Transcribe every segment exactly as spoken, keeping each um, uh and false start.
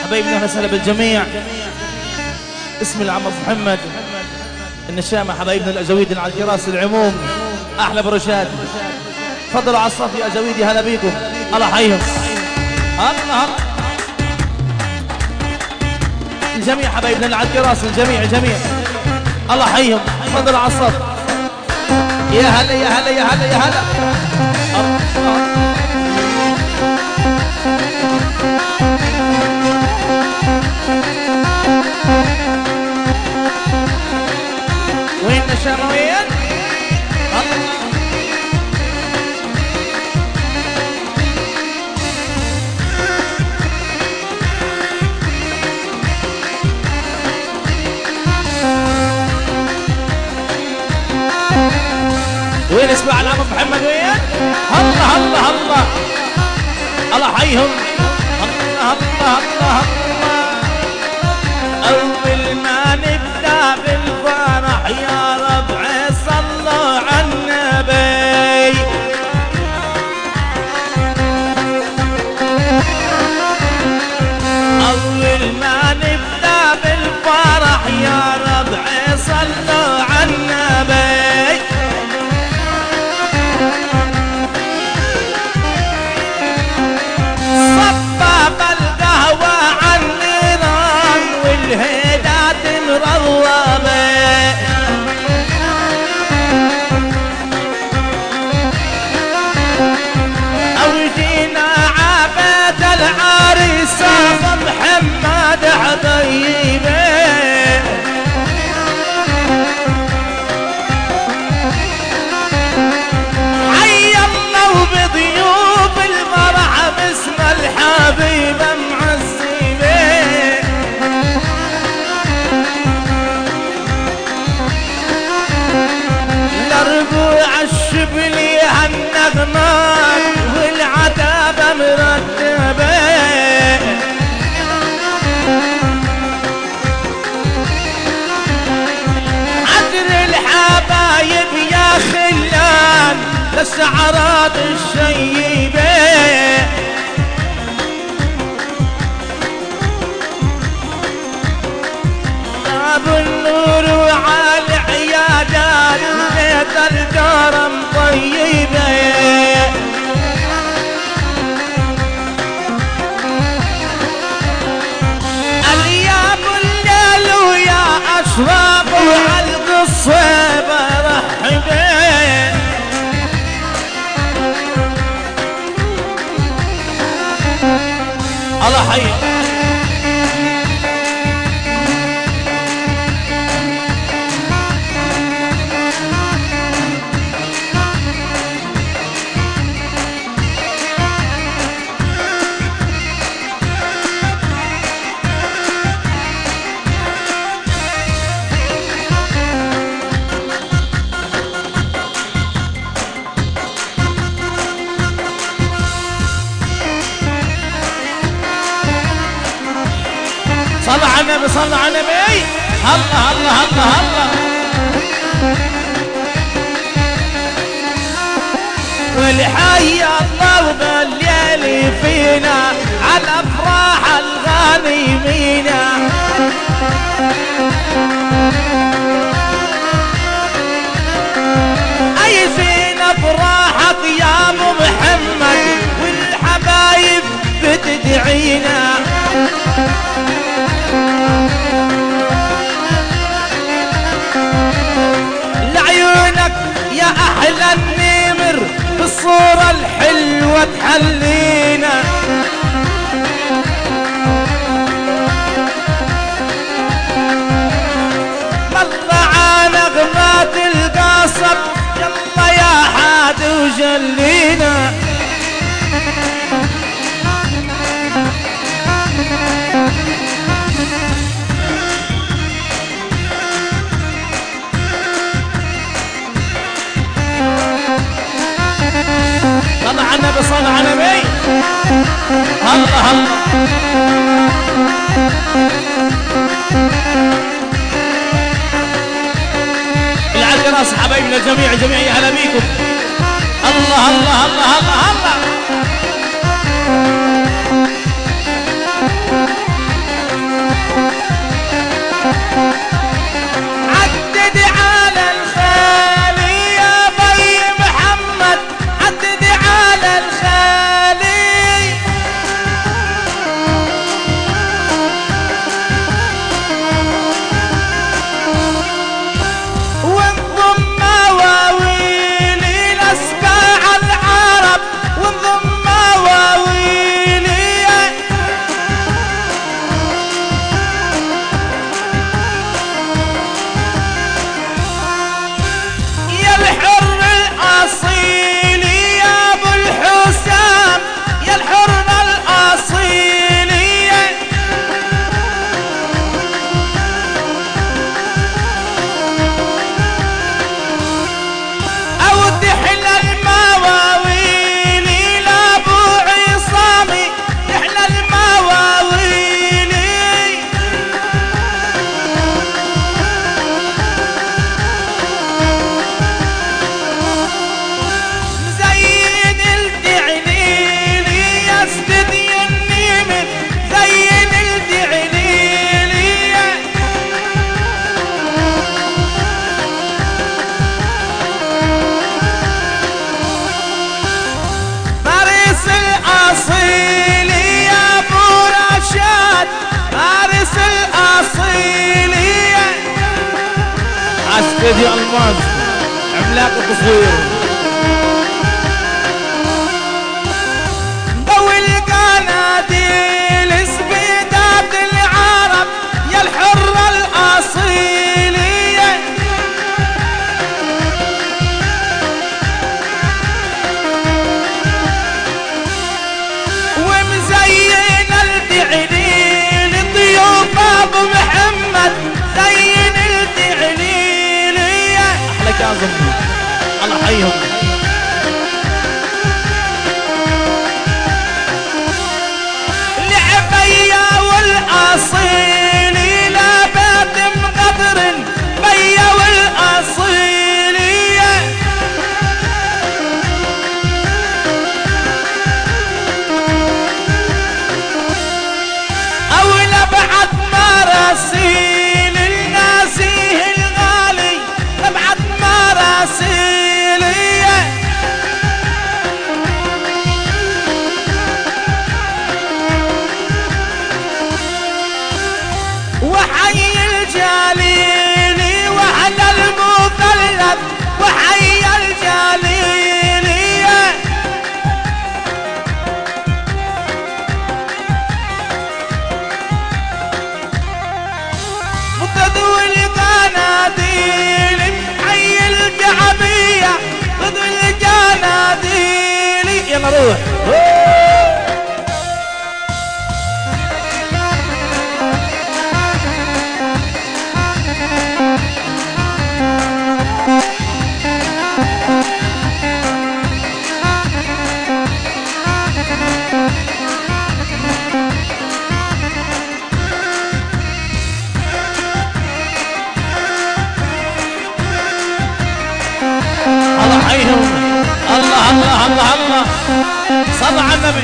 حبايبنا اهلا وسهلا بالجميع. اسمي العم ابو محمد النشامة. حبايبنا الاجاويد على الكراس العموم احلى بروشات. تفضلوا على الصف يا اجاويدي، هلا بيكم، الله حيهم. الله الجميع حبايبنا على الكراس، الجميع الجميع الله حيهم. تفضلوا على الصف. يا هلا يا هلا يا هلا يا هلا. وين النشامة وين؟ الله وين اسمع العم محمد وين؟ الله الله الله الله حيهم. الله الله الله الله. أول ما نبدأ بالفرح يا ربع صلوا على النبي. أول ما نبدأ بالفرح يا ربع صلوا على النبي. صبب القهوة عن النيران والهيدات مرضبة. أوجينا عباد العريس ابو محمد حبيبي. حي الله بضيوف المرح باسم الحبيبة معزبة. لربوع الشبلي هالنغمات والعتابة مرتبة. عطر الحبايب يا خلان للسعرات الشيبة. ابو النور وعلى عيادات بيت الكرم طيبه. الياب الليل ويا اشراف وعلى القصه برحبه. الله حي. صلى على النبي صلى على النبي. الله الله الله الله. والحي الله بالليل فينا على افراح الغانمين. اي فينا افراحك يا ابو محمد والحبايب بتدعينا. لعيونك يا احلى النمر بالصورة الحلوة تحلينا. مطلع نغمات القصب يلا يا حاد وجلينا. صلى على النبي صلى على النبي. الله الله. العقل راس حبايبنا الجميع جميع يا هلا بيكم. الله الله الله الله الله. سيدي الماس عملاق التصوير. ضوي القناديل سبيدات العرب يا الحرة الأصيلية، ومزين التعليل ضيوف أبو محمد زين التعليلية. أحلى كاظم الله حيهم. العبية والأصيلي لا باتم قدر بيا والأصيلية، أولى بعد مراسيل الناسيه الغالي بعد مراسيلية، وحي الجليلي وعلى المثلث وحي الجليلية، وتدوي القناديل حي الكعبية تدوي القناديل. يلا روح. الله حيهم. الله الله الله الله صلى على النبي.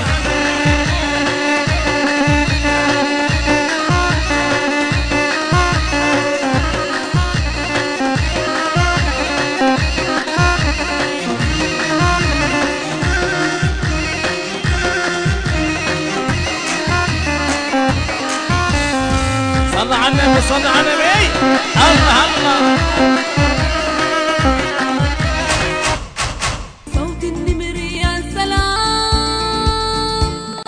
صلى على النبي صلى على النبي. الله الله